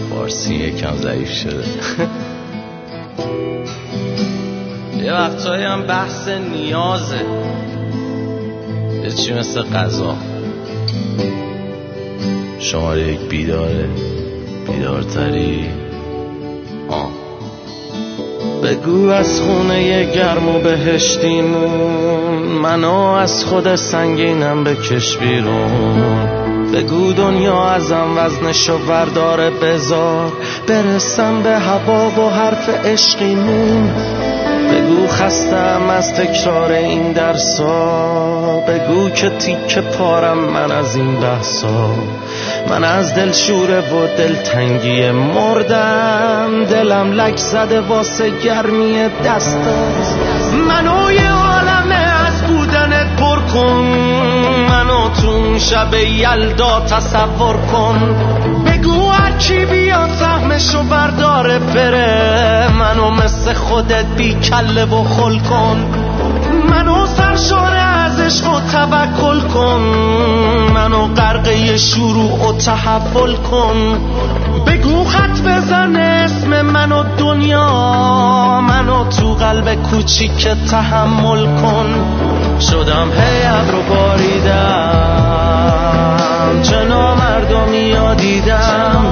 فارسی یکم ضعیف شده. یه وقتایی هم بحث نیازه، یه چی مثل غذا. شماره یک بیداره، بیدارتری. بگو از خونه گرم و بهشتیمون، منو از خود سنگینم بکش بیرون. بگو دنیا ازم وزنشو برداره، بذار برسم به هوا و حرف عشقیمون. بگو خستم از تکرار این درسا، بگو که تیکه پارم من از این بحثا. من از دل شوره و دلتنگی مردم، دلم لک زده واسه گرمی دستات. منو یه عالمه از بودنت پر کن، منو تو شب یلدا تصور کن. بگو هرکی بیاد سهمشو برداره بره، منو مثل خودت بی کله و خل کن. منو سرشاره از عشق و توکل کن، منو غرقه شروع و تحول کن. بگو خط بزن اسم منو دنیا، منو تو قلب کوچیک تحمل کن. شدم هی ابرو باریدم، چه نامردمی ها دیدم.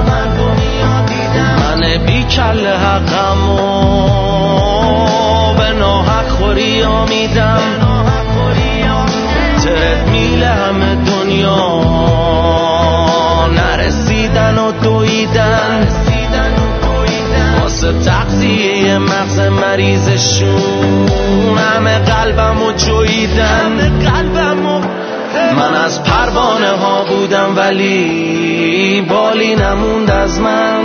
من بی کله حقمو به ناحق خوری آمیدم. ترد میله همه دنیا نرسیدن و دویدن، واسه تغذیه مغز مریضشون همه قلبمو جویدن. من از پروانه ها بودم ولی بالی نموند از من.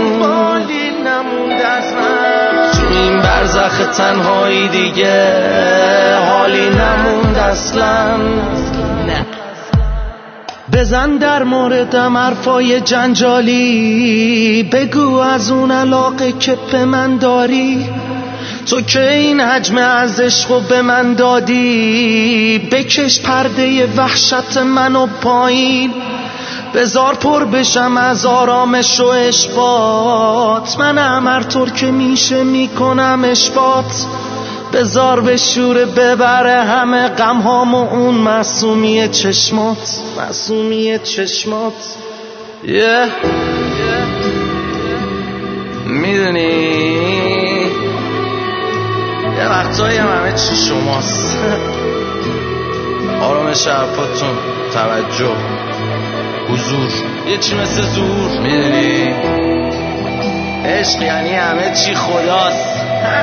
تو این برزخ تنهایی دیگه حالی نموند اصلا. بزن در موردم حرفای جنجالی، بگو از اون علاقه که به من داری. تو که این حجم از عشقو به من دادی، بکش پرده وحشت منو پایین. بذار پر بشم از آرامش و اشباط، منم هر طور که میشه میکنم اشباط. بذار به شور ببره همه غمهامو اون معصومی چشمات، معصومی چشمات. میدونی یه وقتایی همه چی شماست. آرامش حرفاتون، توجه، حضور، یه چی مثل زور. میدونی عشق یعنی همه چی خداست.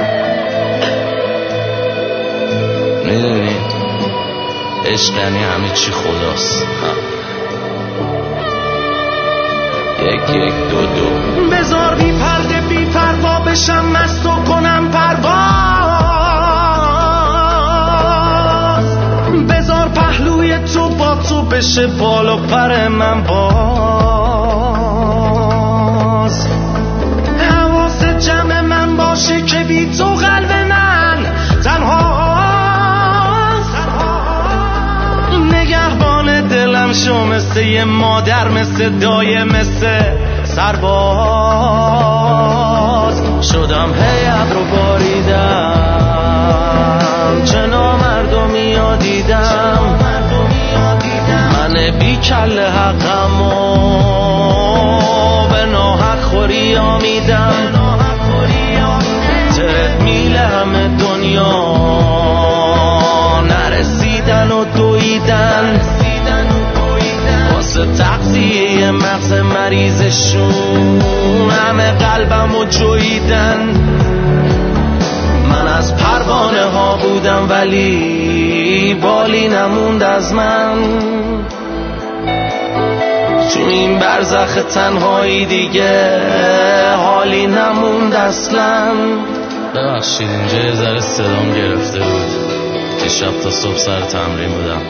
میدونی عشق یعنی همه چی خداست. یک یک دو دو. بذار بی پرده بی پروا بشم، مست و کنم پرواز. بذار پهلوی تو با تو بشه بال و پر من باز. حواس جمع من باشه که بی تو قلب من تنهاست. نگهبان دلم شو مثل یه مادر، مثل دایه، مثل سرباز. شدم هی ابرو باریدم، چه نامردمی ها دیدم. من بی کله حقمو به ناحق خوری آمیدم. ترد میله همه دنیا نرسیدن و دویدن، واسه تغذیه مغز مریضشون همه قلبمو جویدن. من از پروانه ها بودم ولی بالی نموند از من. تو این برزخ تنهایی دیگه حالی نموند اصلا. ببخشید اینجا یه ذره صدام گرفته بود که شب تا صبح سر تمرین بودم.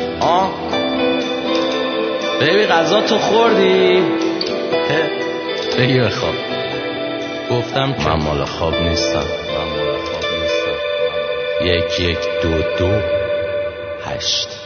بیبی غذا تو خوردی؟ بگی بخواب. گفتم که من مال خواب نیستم. 1 1 2 2 8